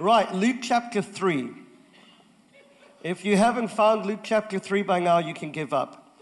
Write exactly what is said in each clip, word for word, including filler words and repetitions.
Right, Luke chapter three. If you haven't found Luke chapter three by now, you can give up.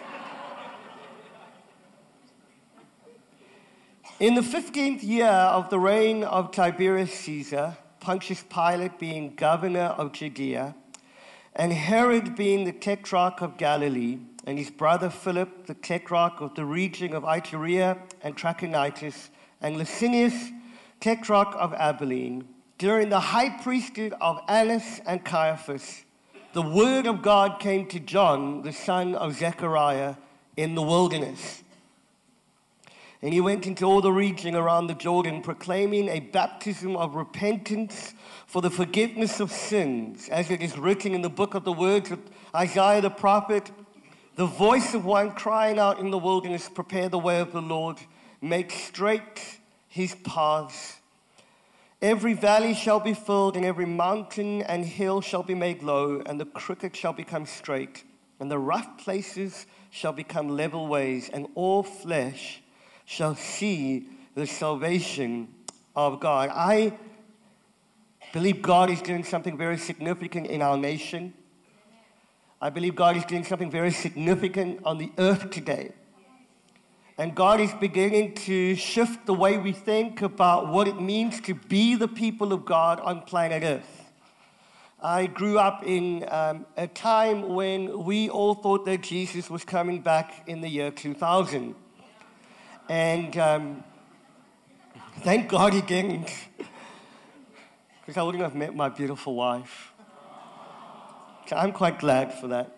In the fifteenth year of the reign of Tiberius Caesar, Pontius Pilate being governor of Judea, and Herod being the tetrarch of Galilee, and his brother Philip, the tetrarch of the region of Iturea and Trachonitis, and Licinius, tetrarch of Abilene, during the high priesthood of Annas and Caiaphas, the word of God came to John, the son of Zechariah, in the wilderness. And he went into all the region around the Jordan, proclaiming a baptism of repentance for the forgiveness of sins, as it is written in the book of the words of Isaiah the prophet, the voice of one crying out in the wilderness, prepare the way of the Lord, make straight his paths. Every valley shall be filled, and every mountain and hill shall be made low, and the crooked shall become straight, and the rough places shall become level ways, and all flesh shall see the salvation of God. I believe God is doing something very significant in our nation. I believe God is doing something very significant on the earth today. And God is beginning to shift the way we think about what it means to be the people of God on planet Earth. I grew up in um, a time when we all thought that Jesus was coming back in the year two thousand. And um, thank God he didn't, because I wouldn't have met my beautiful wife. So I'm quite glad for that.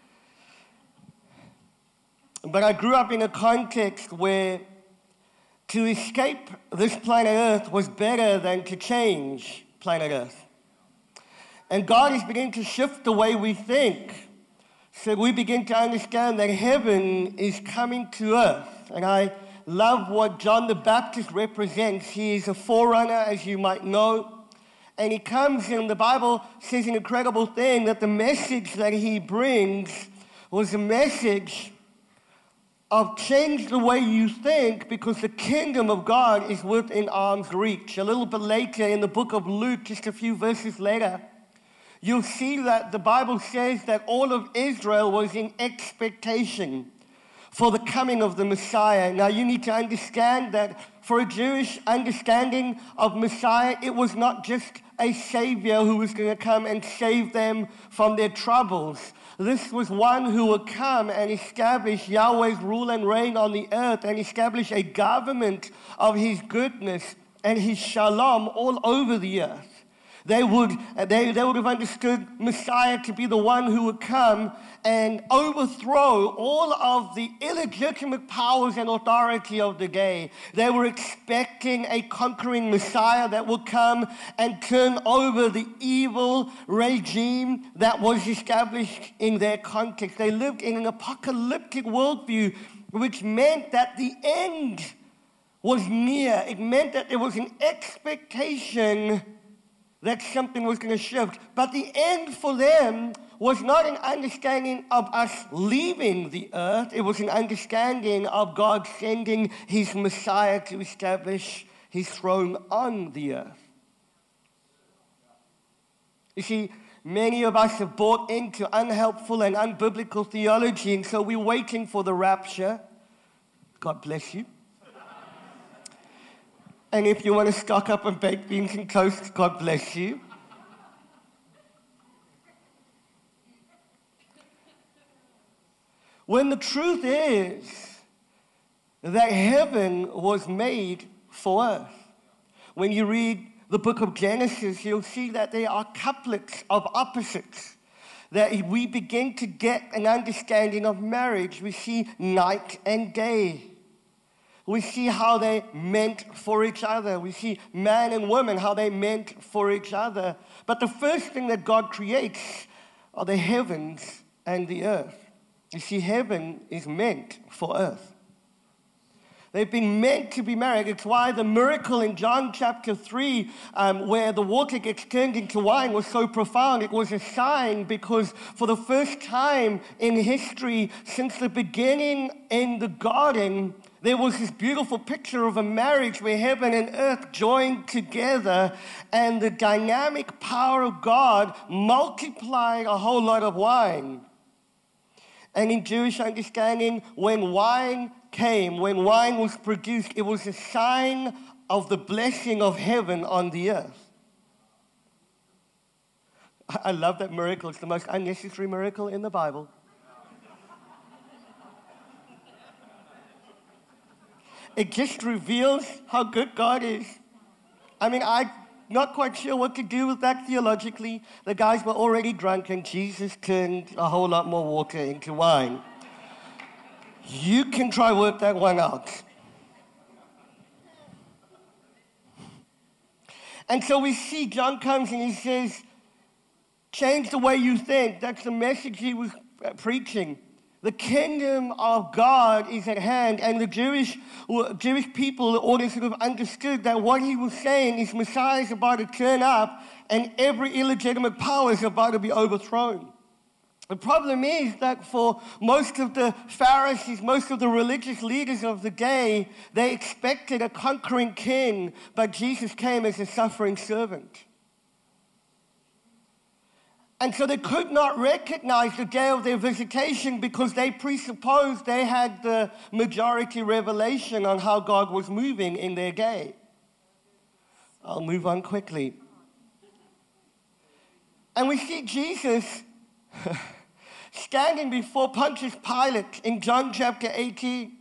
But I grew up in a context where to escape this planet Earth was better than to change planet Earth. And God is beginning to shift the way we think, so we begin to understand that heaven is coming to earth. And I love what John the Baptist represents. He is a forerunner, as you might know. And he comes, and the Bible says an incredible thing, that the message that he brings was a message of change the way you think, because the kingdom of God is within arm's reach. A little bit later in the book of Luke, just a few verses later, you'll see that the Bible says that all of Israel was in expectation for the coming of the Messiah. Now you need to understand that for a Jewish understanding of Messiah, it was not just a savior who was going to come and save them from their troubles. This was one who would come and establish Yahweh's rule and reign on the earth, and establish a government of his goodness and his shalom all over the earth. They would, they, they would have understood Messiah to be the one who would come and overthrow all of the illegitimate powers and authority of the day. They were expecting a conquering Messiah that would come and turn over the evil regime that was established in their context. They lived in an apocalyptic worldview, which meant that the end was near. It meant that there was an expectation that something was going to shift. But the end for them was not an understanding of us leaving the earth. It was an understanding of God sending his Messiah to establish his throne on the earth. You see, many of us have bought into unhelpful and unbiblical theology, and so we're waiting for the rapture. God bless you. And if you want to stock up on baked beans and toast, God bless you. When the truth is that heaven was made for earth. When you read the book of Genesis, you'll see that there are couplets of opposites. That we begin to get an understanding of marriage. We see night and day. We see how they meant for each other. We see man and woman, how they meant for each other. But the first thing that God creates are the heavens and the earth. You see, heaven is meant for earth. They've been meant to be married. It's why the miracle in John chapter three, um, where the water gets turned into wine, was so profound. It was a sign because for the first time in history, since the beginning in the garden, there was this beautiful picture of a marriage where heaven and earth joined together, and the dynamic power of God multiplied a whole lot of wine. And in Jewish understanding, when wine came, when wine was produced, it was a sign of the blessing of heaven on the earth. I love that miracle. It's the most unnecessary miracle in the Bible. It just reveals how good God is. I mean, I'm not quite sure what to do with that theologically. The guys were already drunk, and Jesus turned a whole lot more water into wine. You can try work that one out. And so we see John comes and he says, change the way you think. That's the message he was preaching. The kingdom of God is at hand, and the Jewish Jewish people all sort of understood that what he was saying is Messiah is about to turn up, and every illegitimate power is about to be overthrown. The problem is that for most of the Pharisees, most of the religious leaders of the day, they expected a conquering king, but Jesus came as a suffering servant. And so they could not recognize the day of their visitation because they presupposed they had the majority revelation on how God was moving in their day. I'll move on quickly. And we see Jesus standing before Pontius Pilate in John chapter eighteen.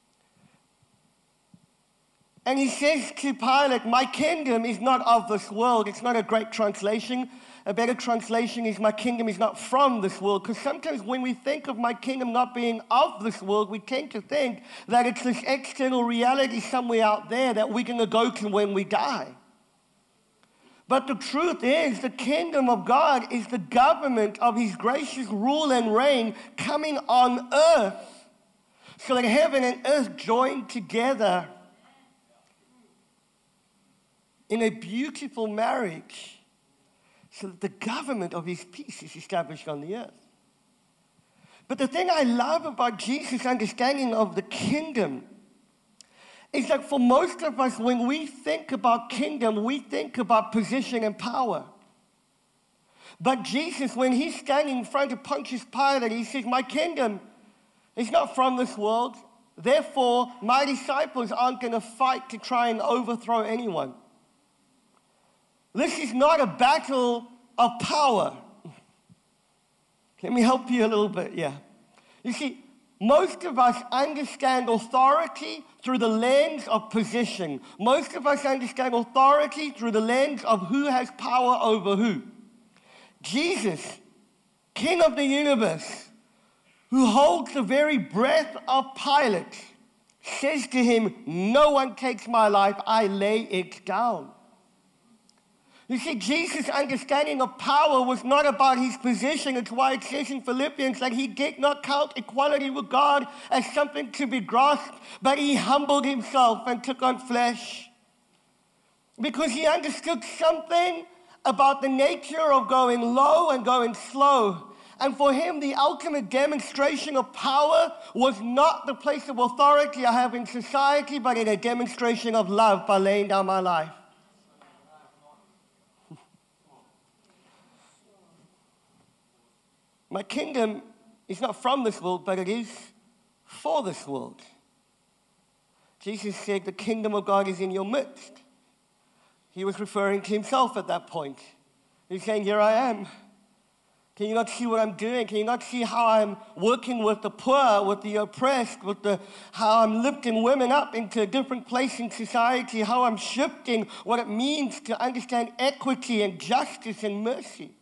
And he says to Pilate, my kingdom is not of this world. It's not a great translation. A better translation is my kingdom is not from this world. Because sometimes when we think of my kingdom not being of this world, we tend to think that it's this external reality somewhere out there that we're going to go to when we die. But the truth is, the kingdom of God is the government of his gracious rule and reign coming on earth, so that heaven and earth join together in a beautiful marriage, so that the government of his peace is established on the earth. But the thing I love about Jesus' understanding of the kingdom is that for most of us, when we think about kingdom, we think about position and power. But Jesus, when he's standing in front of Pontius Pilate, he says, my kingdom is not from this world. Therefore, my disciples aren't going to fight to try and overthrow anyone. This is not a battle of power. Let me help you a little bit, yeah. You see, most of us understand authority through the lens of position. Most of us understand authority through the lens of who has power over who. Jesus, King of the universe, who holds the very breath of Pilate, says to him, no one takes my life, I lay it down. You see, Jesus' understanding of power was not about his position. It's why it says in Philippians that he did not count equality with God as something to be grasped, but he humbled himself and took on flesh. Because he understood something about the nature of going low and going slow. And for him, the ultimate demonstration of power was not the place of authority I have in society, but in a demonstration of love by laying down my life. My kingdom is not from this world, but it is for this world. Jesus said, the kingdom of God is in your midst. He was referring to himself at that point. He's saying, here I am. Can you not see what I'm doing? Can you not see how I'm working with the poor, with the oppressed, with the how I'm lifting women up into a different place in society, how I'm shifting what it means to understand equity and justice and mercy?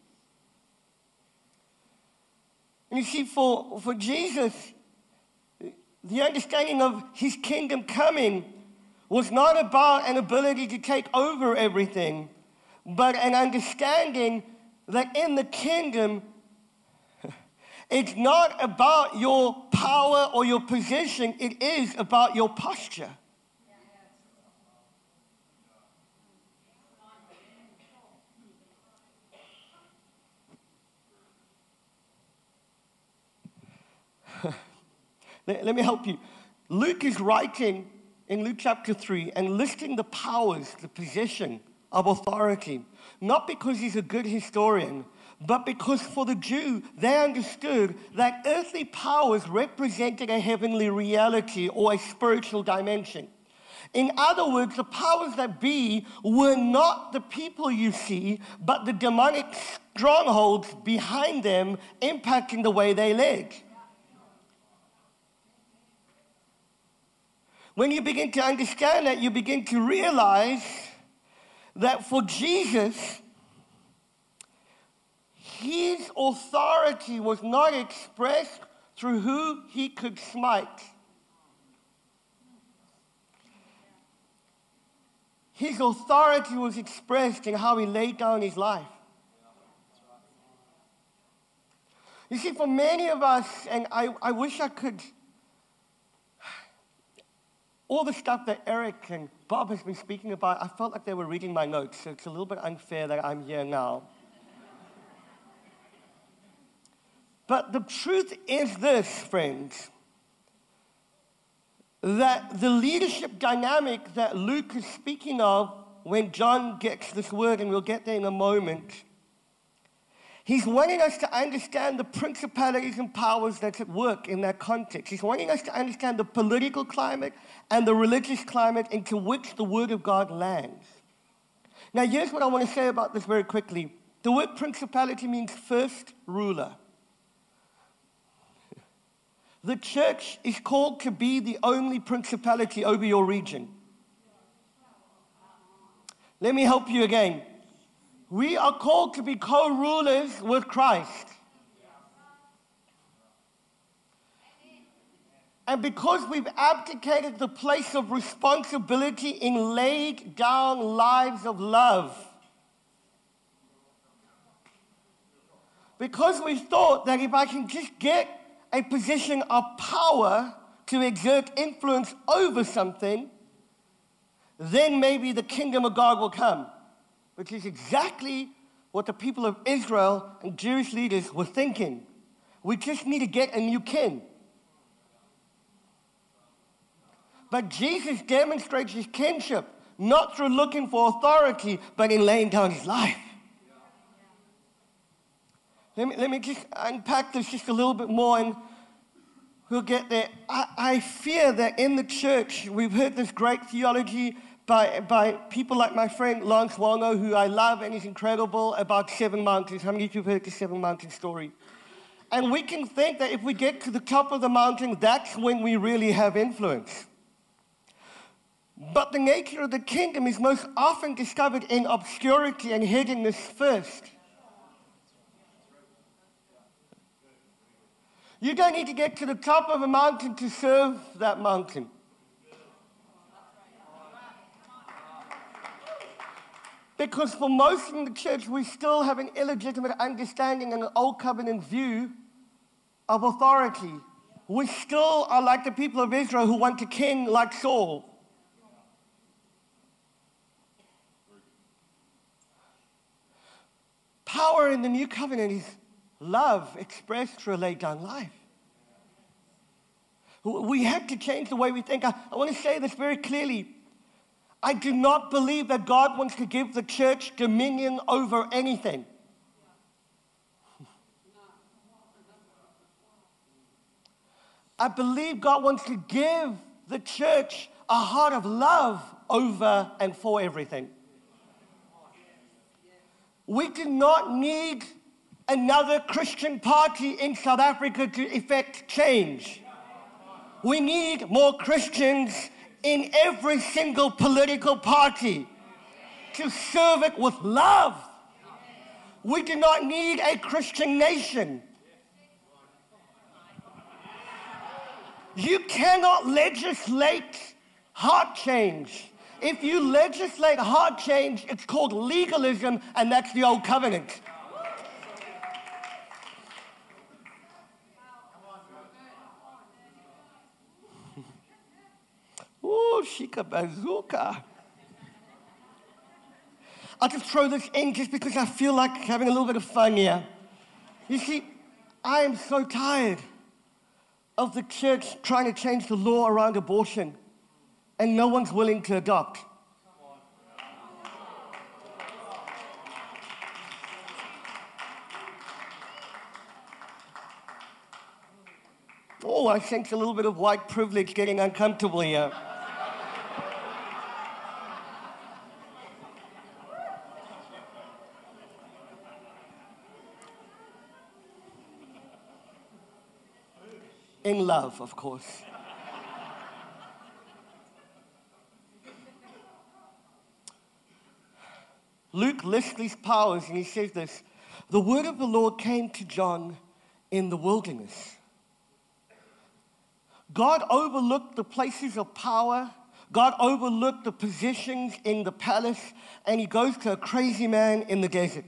And you see, for, for Jesus, the understanding of his kingdom coming was not about an ability to take over everything, but an understanding that in the kingdom, it's not about your power or your position, it is about your posture. let, let me help you. Luke is writing in Luke chapter three and listing the powers, the possession of authority, not because he's a good historian, but because for the Jew, they understood that earthly powers represented a heavenly reality or a spiritual dimension. In other words, the powers that be were not the people you see, but the demonic strongholds behind them impacting the way they led. When you begin to understand that, you begin to realize that for Jesus, his authority was not expressed through who he could smite. His authority was expressed in how he laid down his life. You see, for many of us, and I, I wish I could, all the stuff that Eric and Bob has been speaking about, I felt like they were reading my notes, so it's a little bit unfair that I'm here now. But the truth is this, friends, that the leadership dynamic that Luke is speaking of when John gets this word, and we'll get there in a moment, he's wanting us to understand the principalities and powers that's at work in that context. He's wanting us to understand the political climate and the religious climate into which the Word of God lands. Now, here's what I want to say about this very quickly. The word principality means first ruler. The church is called to be the only principality over your region. Let me help you again. We are called to be co-rulers with Christ. And because we've abdicated the place of responsibility and laid down lives of love, because we thought that if I can just get a position of power to exert influence over something, then maybe the kingdom of God will come. Which is exactly what the people of Israel and Jewish leaders were thinking. We just need to get a new king. But Jesus demonstrates his kingship, not through looking for authority, but in laying down his life. Let me, let me just unpack this just a little bit more, and we'll get there. I, I fear that in the church, we've heard this great theology By, by people like my friend Lance Wallno, who I love and is incredible, about Seven Mountains. How many of you have heard the Seven Mountains story? And we can think that if we get to the top of the mountain, that's when we really have influence. But the nature of the kingdom is most often discovered in obscurity and hiddenness first. You don't need to get to the top of a mountain to serve that mountain. Because for most in the church, we still have an illegitimate understanding and an old covenant view of authority. We still are like the people of Israel who want a king like Saul. Power in the new covenant is love expressed through a laid down life. We have to change the way we think. I, I want to say this very clearly. I do not believe that God wants to give the church dominion over anything. I believe God wants to give the church a heart of love over and for everything. We do not need another Christian party in South Africa to effect change. We need more Christians in every single political party to serve it with love. We do not need a Christian nation. You cannot legislate heart change. If you legislate heart change, it's called legalism, and that's the old covenant. Ooh, shika bazooka. I'll just throw this in just because I feel like having a little bit of fun here. You see, I am so tired of the church trying to change the law around abortion, and no one's willing to adopt. Oh, I sense a little bit of white privilege getting uncomfortable here. In love, of course. Luke lists these powers and he says this: the word of the Lord came to John in the wilderness. God overlooked the places of power. God overlooked the positions in the palace, and he goes to a crazy man in the desert.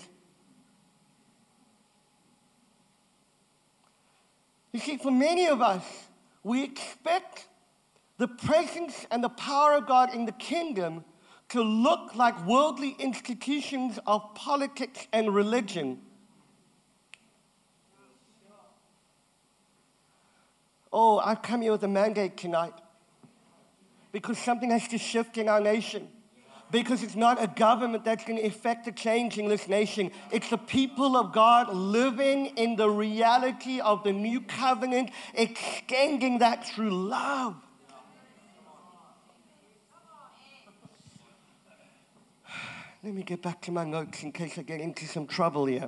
You see, for many of us, we expect the presence and the power of God in the kingdom to look like worldly institutions of politics and religion. Oh, I've come here with a mandate tonight because something has to shift in our nation. Because it's not a government that's going to effect a change in this nation. It's the people of God living in the reality of the new covenant, extending that through love. Let me get back to my notes in case I get into some trouble here.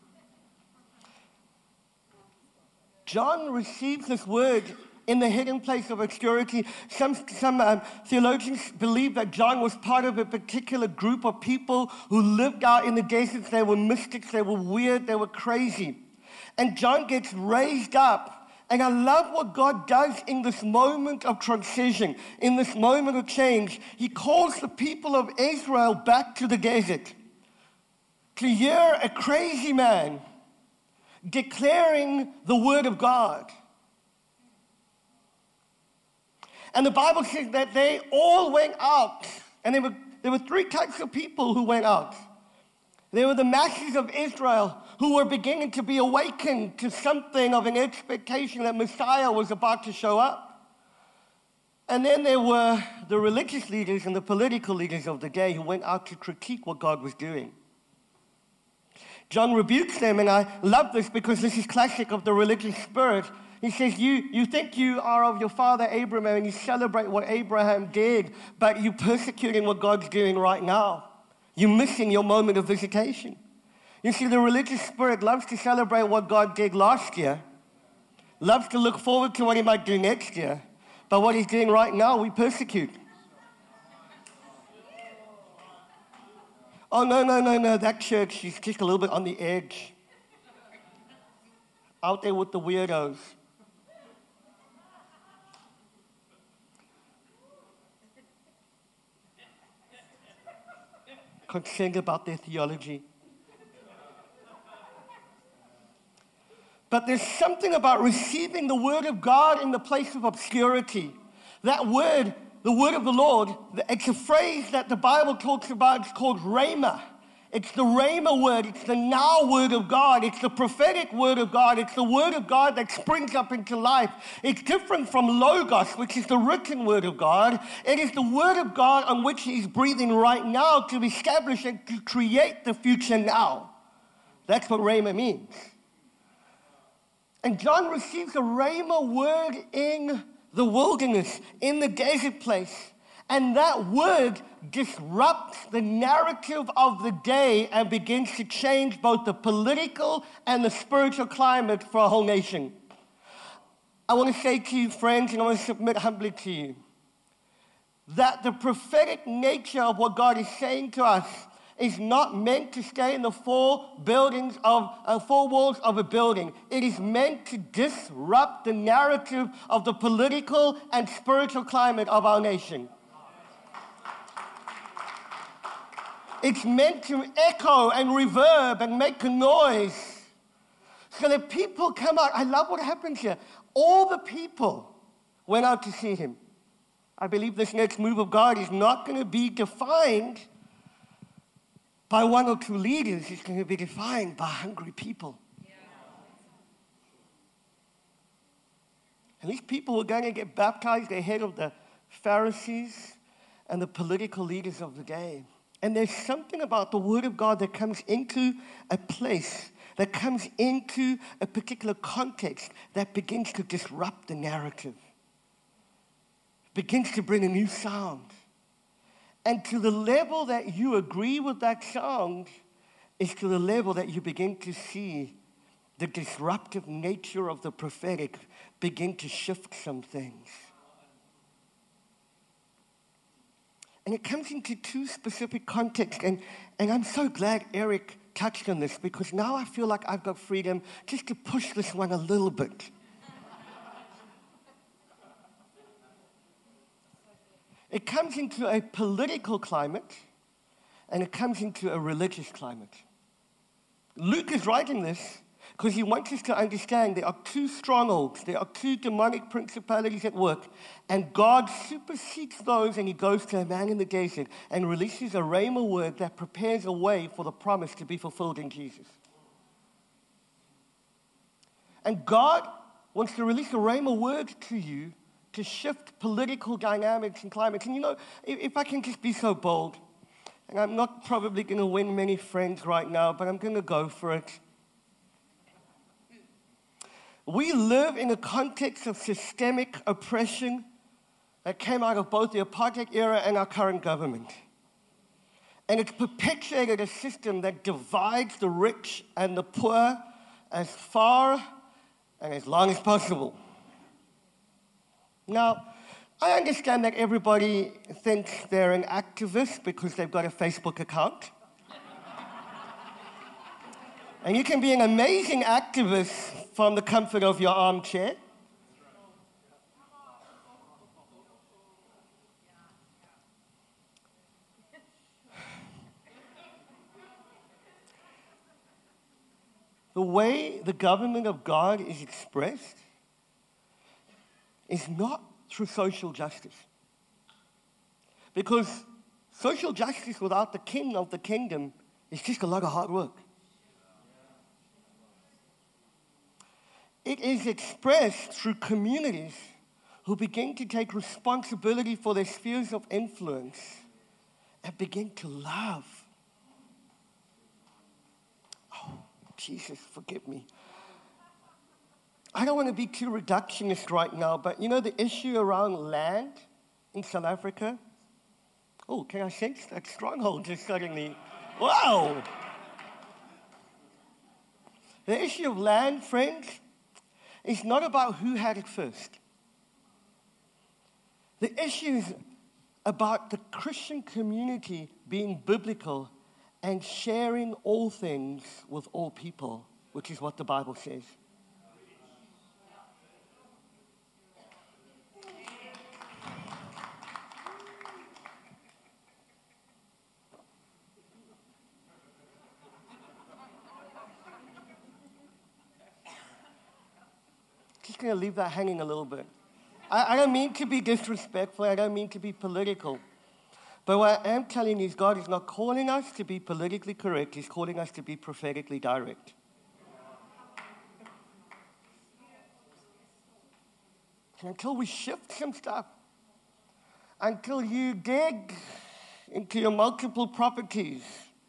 John receives this word in the hidden place of obscurity. Some, some um, theologians believe that John was part of a particular group of people who lived out in the deserts. They were mystics, they were weird, they were crazy. And John gets raised up. And I love what God does in this moment of transition, in this moment of change. He calls the people of Israel back to the desert to hear a crazy man declaring the word of God. And the Bible says that they all went out. And there were, there were three types of people who went out. There were the masses of Israel who were beginning to be awakened to something of an expectation that Messiah was about to show up. And then there were the religious leaders and the political leaders of the day who went out to critique what God was doing. John rebukes them, and I love this because this is classic of the religious spirit. He says, you, you think you are of your father Abraham and you celebrate what Abraham did, but you're persecuting what God's doing right now. You're missing your moment of visitation. You see, the religious spirit loves to celebrate what God did last year, loves to look forward to what he might do next year, but what he's doing right now, we persecute. Oh, no, no, no, no, that church is just a little bit on the edge. Out there with the weirdos. Concerned about their theology. But there's something about receiving the word of God in the place of obscurity. That word, the word of the Lord, it's a phrase that the Bible talks about. It's called rhema. It's the rhema word. It's the now word of God. It's the prophetic word of God. It's the word of God that springs up into life. It's different from logos, which is the written word of God. It is the word of God on which he's breathing right now to establish and to create the future now. That's what rhema means. And John receives a rhema word in the wilderness, in the desert place. And that word disrupts the narrative of the day and begins to change both the political and the spiritual climate for a whole nation. I want to say to you, friends, and I want to submit humbly to you, that the prophetic nature of what God is saying to us is not meant to stay in the four buildings of uh, four walls of a building. It is meant to disrupt the narrative of the political and spiritual climate of our nation. It's meant to echo and reverb and make a noise so that people come out. I love what happens here. All the people went out to see him. I believe this next move of God is not going to be defined by one or two leaders. It's going to be defined by hungry people. Yeah. And these people were going to get baptized ahead of the Pharisees and the political leaders of the day. And there's something about the Word of God that comes into a place, that comes into a particular context that begins to disrupt the narrative, begins to bring a new sound. And to the level that you agree with that sound is to the level that you begin to see the disruptive nature of the prophetic begin to shift some things. And it comes into two specific contexts. And, and I'm so glad Eric touched on this, because now I feel like I've got freedom just to push this one a little bit. It comes into a political climate, and it comes into a religious climate. Luke is writing this because he wants us to understand there are two strongholds, there are two demonic principalities at work, and God supersedes those, and he goes to a man in the desert and releases a rhema word that prepares a way for the promise to be fulfilled in Jesus. And God wants to release a rhema word to you to shift political dynamics and climates. And you know, if, if I can just be so bold, and I'm not probably going to win many friends right now, but I'm going to go for it. We live in a context of systemic oppression that came out of both the apartheid era and our current government. And it's perpetuated a system that divides the rich and the poor as far and as long as possible. Now, I understand that everybody thinks they're an activist because they've got a Facebook account. And you can be an amazing activist from the comfort of your armchair. The way the government of God is expressed is not through social justice. Because social justice without the king of the kingdom is just a lot of hard work. It is expressed through communities who begin to take responsibility for their spheres of influence and begin to love. Oh, Jesus, forgive me. I don't want to be too reductionist right now, but you know the issue around land in South Africa? Oh, can I sense that stronghold just suddenly? Wow! The issue of land, friends, is not about who had it first. The issue is about the Christian community being biblical and sharing all things with all people, which is what the Bible says. Just going to leave that hanging a little bit. I, I don't mean to be disrespectful. I don't mean to be political. But what I am telling you is God is not calling us to be politically correct. He's calling us to be prophetically direct. And until we shift some stuff, until you dig into your multiple properties,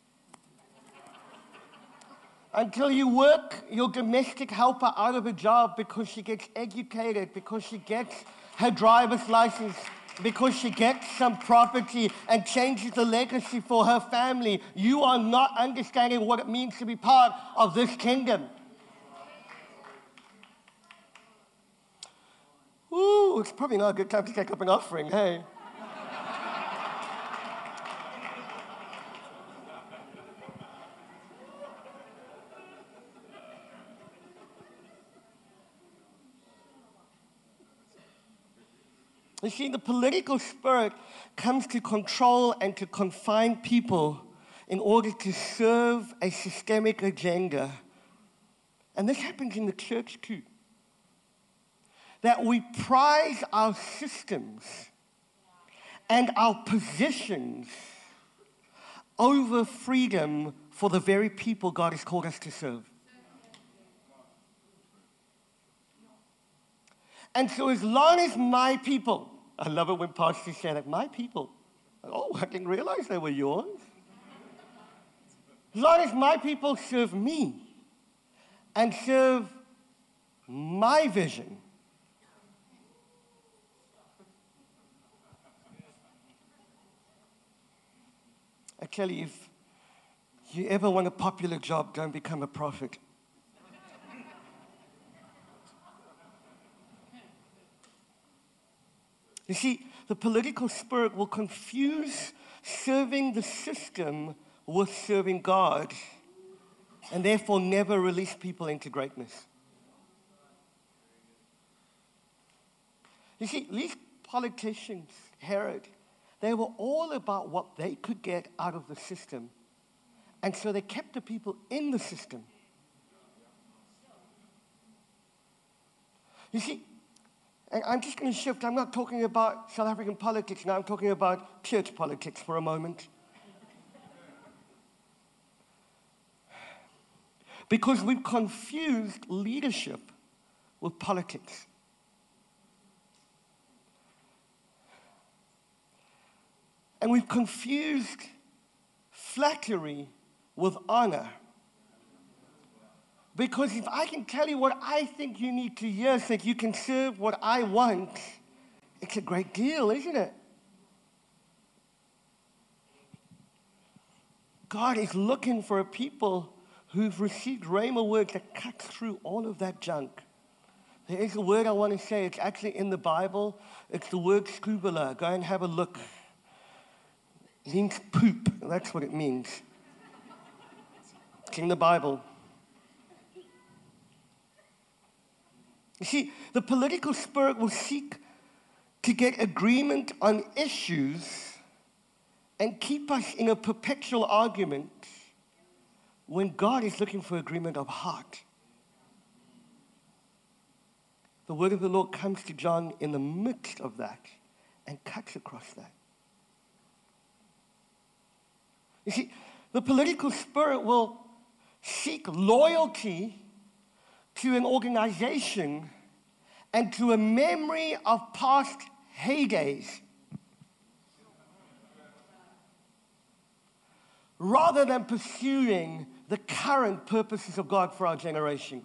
until you work your domestic helper out of a job because she gets educated, because she gets her driver's license, because she gets some property and changes the legacy for her family, you are not understanding what it means to be part of this kingdom. Ooh, it's probably not a good time to take up an offering, hey? You see, the political spirit comes to control and to confine people in order to serve a systemic agenda. And this happens in the church too. That we prize our systems and our positions over freedom for the very people God has called us to serve. And so as long as my people, I love it when pastors say that, my people, oh, I didn't realize they were yours. As long as my people serve me and serve my vision, I tell you, if you ever want a popular job, don't become a prophet. You see, the political spirit will confuse serving the system with serving God, and therefore never release people into greatness. You see, these politicians, Herod, they were all about what they could get out of the system, and so they kept the people in the system. You see, and I'm just going to shift. I'm not talking about South African politics now. I'm talking about church politics for a moment. Because we've confused leadership with politics. And we've confused flattery with honor. Because if I can tell you what I think you need to hear so that you can serve what I want, it's a great deal, isn't it? God is looking for a people who've received rhema words that cut through all of that junk. There is a word I want to say. It's actually in the Bible. It's the word scubala. Go and have a look. It means poop. That's what it means. It's in the Bible. You see, the political spirit will seek to get agreement on issues and keep us in a perpetual argument when God is looking for agreement of heart. The word of the Lord comes to John in the midst of that and cuts across that. You see, the political spirit will seek loyalty to an organization and to a memory of past heydays, rather than pursuing the current purposes of God for our generation.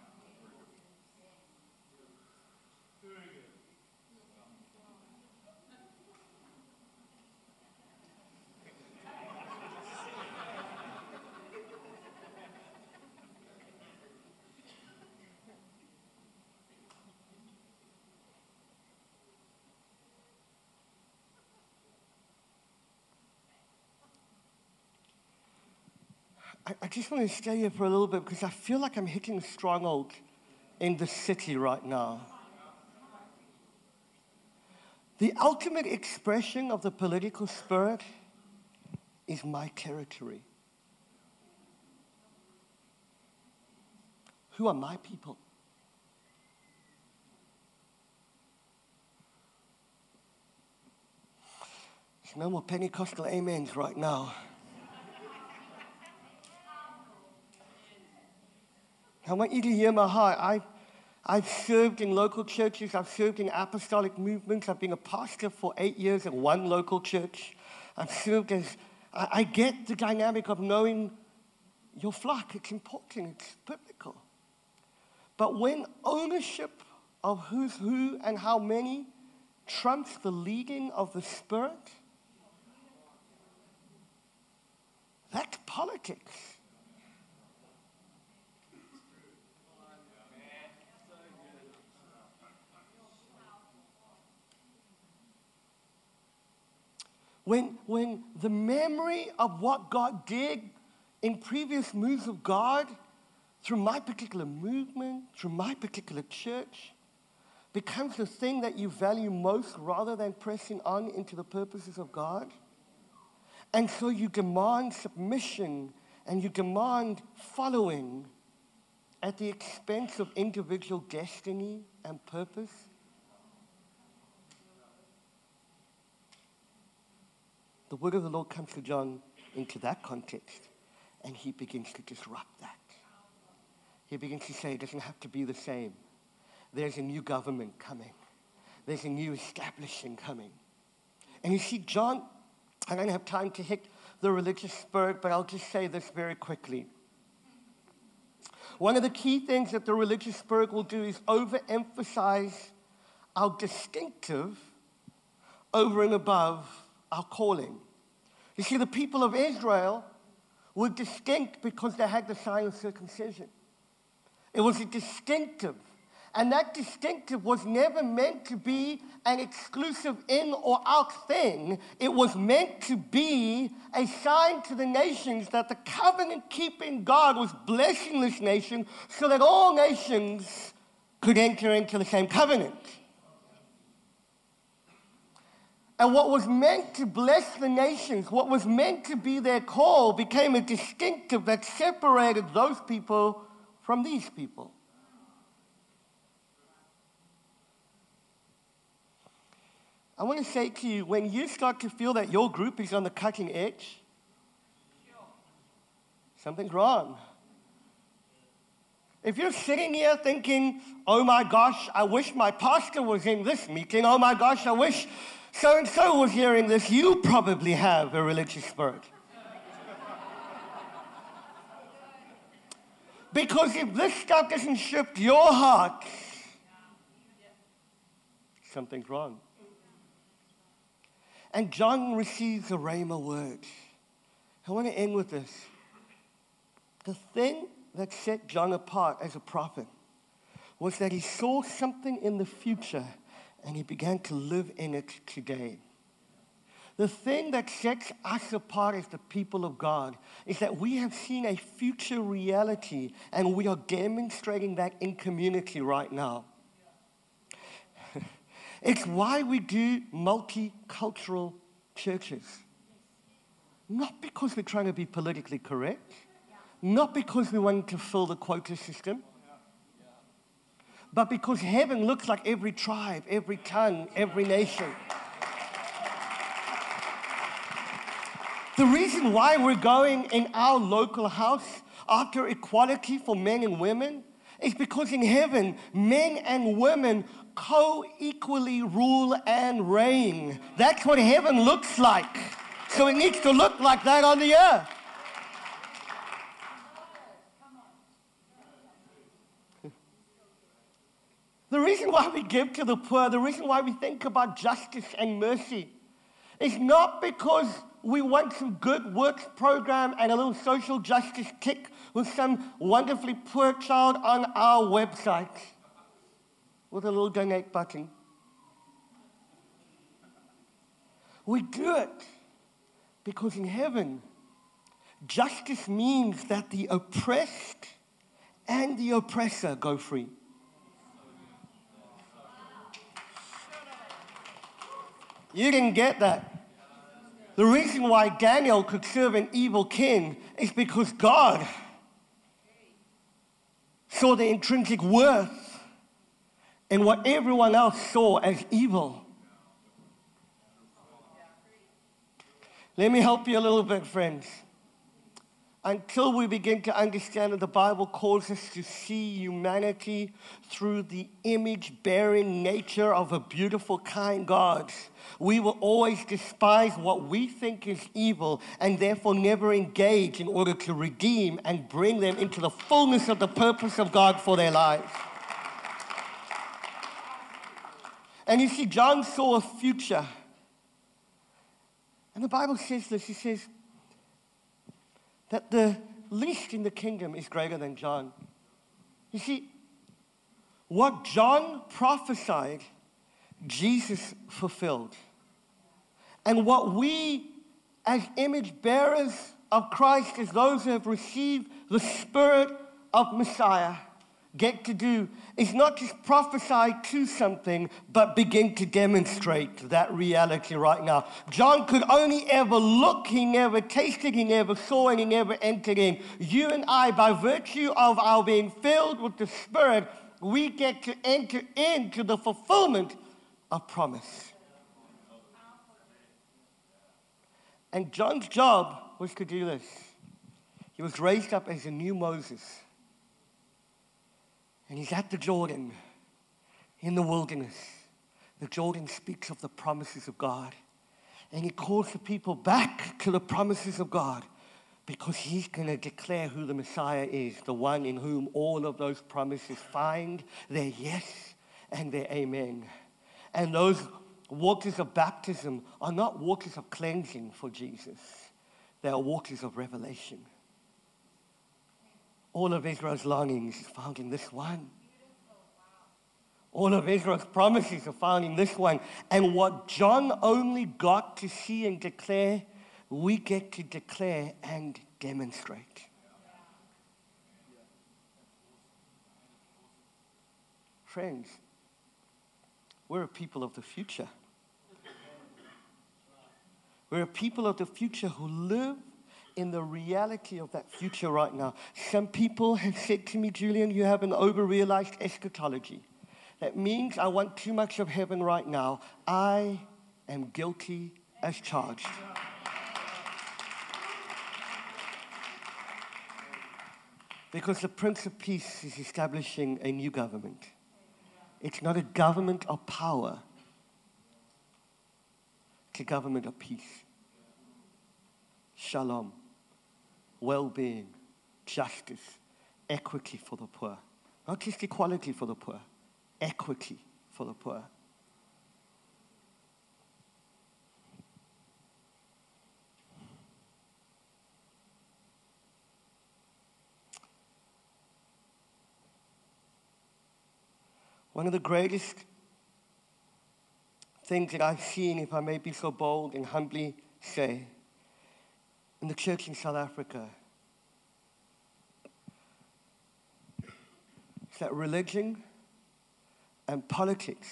I, I just want to stay here for a little bit because I feel like I'm hitting a stronghold in the city right now. The ultimate expression of the political spirit is my territory. Who are my people? There's no more Pentecostal amens right now. I want you to hear my heart. I've, I've served in local churches. I've served in apostolic movements. I've been a pastor for eight years at one local church. I've served as, I, I get the dynamic of knowing your flock. It's important. It's biblical. But when ownership of who's who and how many trumps the leading of the Spirit, that's politics. When, when the memory of what God did in previous moves of God through my particular movement, through my particular church, becomes the thing that you value most rather than pressing on into the purposes of God. And so you demand submission and you demand following at the expense of individual destiny and purpose. The word of the Lord comes to John into that context, and he begins to disrupt that. He begins to say it doesn't have to be the same. there's a new government coming. There's a new establishing coming. And you see, John, I don't have time to hit the religious spirit, but I'll just say this very quickly. One of the key things that the religious spirit will do is overemphasize our distinctive over and above our calling. You see, the people of Israel were distinct because they had the sign of circumcision. It was a distinctive. And that distinctive was never meant to be an exclusive in or out thing. It was meant to be a sign to the nations that the covenant-keeping God was blessing this nation so that all nations could enter into the same covenant. And what was meant to bless the nations, what was meant to be their call, became a distinctive that separated those people from these people. I want to say to you, when you start to feel that your group is on the cutting edge, something's wrong. If you're sitting here thinking, oh my gosh, I wish my pastor was in this meeting, oh my gosh, I wish so-and-so was hearing this, you probably have a religious spirit. Because if this stuff doesn't shift your heart, something's wrong. And John receives a rhema word. I want to end with this. The thing that set John apart as a prophet was that he saw something in the future and he began to live in it today. The thing that sets us apart as the people of God is that we have seen a future reality and we are demonstrating that in community right now. It's why we do multicultural churches. Not because we're trying to be politically correct, not because we want to fill the quota system, but because heaven looks like every tribe, every tongue, every nation. The reason why we're going in our local house after equality for men and women is because in heaven, men and women co-equally rule and reign. That's what heaven looks like. So it needs to look like that on the earth. The reason why we give to the poor, the reason why we think about justice and mercy is not because we want some good works program and a little social justice kick with some wonderfully poor child on our website with a little donate button. We do it because in heaven, justice means that the oppressed and the oppressor go free. You didn't get that. The reason why Daniel could serve an evil king is because God saw the intrinsic worth in what everyone else saw as evil. Let me help you a little bit, friends. Until we begin to understand that the Bible calls us to see humanity through the image-bearing nature of a beautiful, kind God, we will always despise what we think is evil and therefore never engage in order to redeem and bring them into the fullness of the purpose of God for their lives. And you see, John saw a future. And the Bible says this, it says that the least in the kingdom is greater than John. You see, what John prophesied, Jesus fulfilled. And what we, as image bearers of Christ, as those who have received the Spirit of Messiah, get to do is not just prophesy to something, but begin to demonstrate that reality right now. John could only ever look, he never tasted, he never saw, and he never entered in. You and I, by virtue of our being filled with the Spirit, we get to enter into the fulfillment of promise. And John's job was to do this. He was raised up as a new Moses. And he's at the Jordan. in the wilderness, the Jordan speaks of the promises of God. And he calls the people back to the promises of God because he's going to declare who the Messiah is, the one in whom all of those promises find their yes and their amen. And those waters of baptism are not waters of cleansing for Jesus. They are waters of revelation. All of Israel's longings is found in this one. All of Israel's promises are found in this one. And what John only got to see and declare, we get to declare and demonstrate. Friends, we're a people of the future. We're a people of the future who live in the reality of that future right now. Some people have said to me, Julian, you have an over-realized eschatology. That means I want too much of heaven right now. I am guilty as charged. Because the Prince of Peace is establishing a new government. It's not a government of power. It's a government of peace. Shalom, well-being, justice, equity for the poor. Not just equality for the poor, equity for the poor. One of the greatest things that I've seen, if I may be so bold and humbly say, in the church in South Africa, is that religion and politics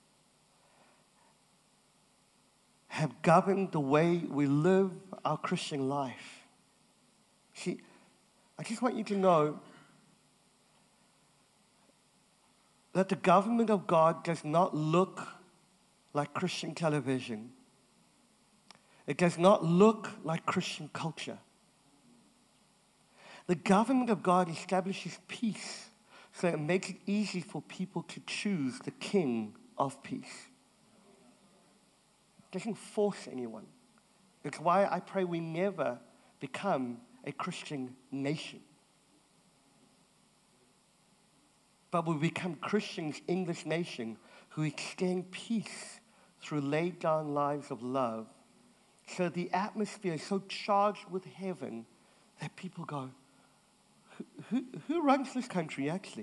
have governed the way we live our Christian life. See, I just want you to know that the government of God does not look like Christian television. It does not look like Christian culture. The government of God establishes peace so it makes it easy for people to choose the King of peace. It doesn't force anyone. It's why I pray we never become a Christian nation. But we become Christians in this nation who extend peace through laid down lives of love. So the atmosphere is so charged with heaven that people go, who, who, who runs this country actually?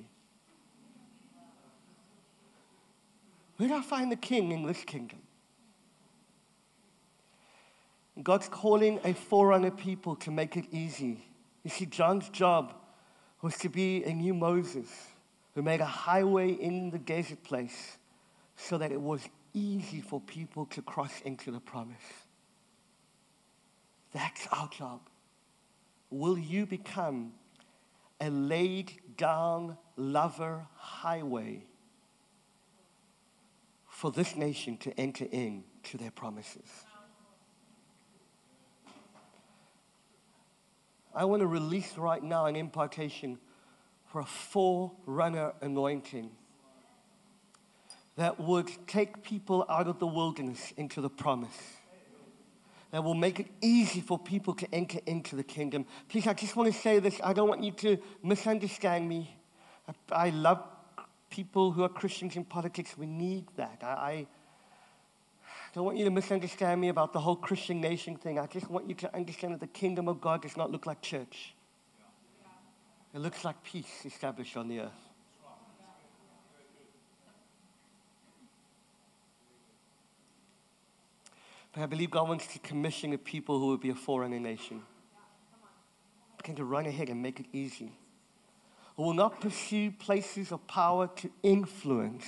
Where do I find the king in this kingdom? God's calling a forerunner people to make it easy. You see, John's job was to be a new Moses who made a highway in the desert place so that it was easy for people to cross into the promise. That's our job. Will you become a laid down lover highway for this nation to enter into their promises? I want to release right now an impartation for a forerunner anointing that would take people out of the wilderness into the promise. That will make it easy for people to enter into the kingdom. Please, I just want to say this. I don't want you to misunderstand me. I, I love people who are Christians in politics. We need that. I, I don't want you to misunderstand me about the whole Christian nation thing. I just want you to understand that the kingdom of God does not look like church. It looks like peace established on the earth. But I believe God wants to commission a people who will be a forerunner nation. Begin to run ahead and make it easy. Who will not pursue places of power to influence.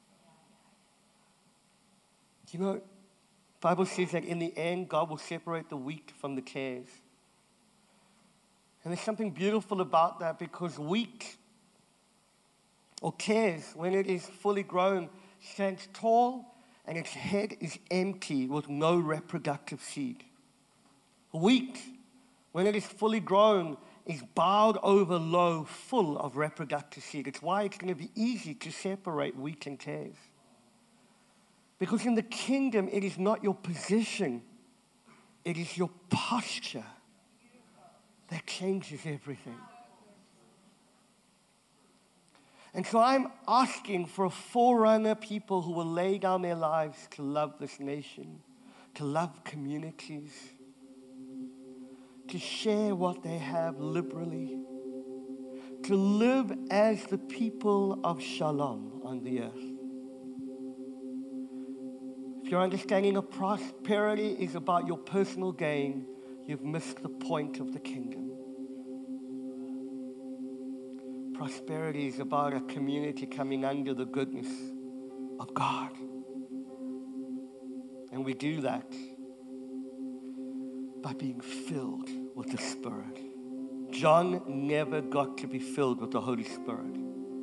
You know, the Bible says that in the end, God will separate the wheat from the tares. And there's something beautiful about that because wheat or tares, when it is fully grown, stands tall and its head is empty with no reproductive seed. Wheat, when it is fully grown, is bowed over low, full of reproductive seed. It's why it's going to be easy to separate wheat and tares. Because in the kingdom, it is not your position, it is your posture that changes everything. And so I'm asking for a forerunner people who will lay down their lives to love this nation, to love communities, to share what they have liberally, to live as the people of shalom on the earth. If your understanding of prosperity is about your personal gain, you've missed the point of the kingdom. Prosperity is about a community coming under the goodness of God. And we do that by being filled with the Spirit. John never got to be filled with the Holy Spirit.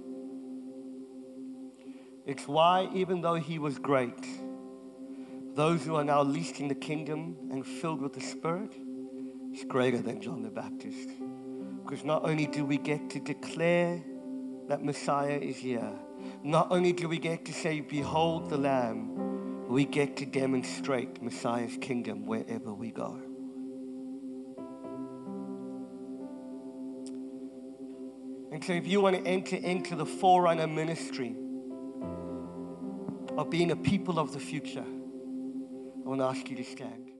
It's why, even though he was great, those who are now least in the kingdom and filled with the Spirit is greater than John the Baptist. Because not only do we get to declare that Messiah is here, not only do we get to say, behold the Lamb, we get to demonstrate Messiah's kingdom wherever we go. And so if you want to enter into the forerunner ministry of being a people of the future, I want to ask you to stand.